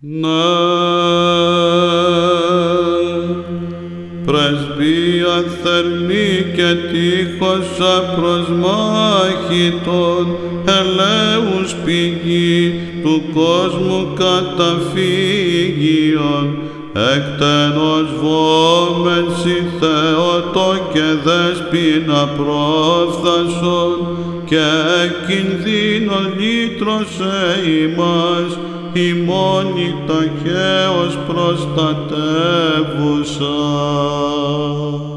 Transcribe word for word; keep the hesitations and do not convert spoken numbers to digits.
Ναι, πρεσβεία θερμή και τείχος απροσμάχητον, ελέους πηγή του κόσμου καταφύγιον, εκτενός βόμενσι Θεότο και δέσποινα πρόφθασον, και κινδύνον λύτρωσε ημάς, ημώνη ταχαίως προστατεύουσα.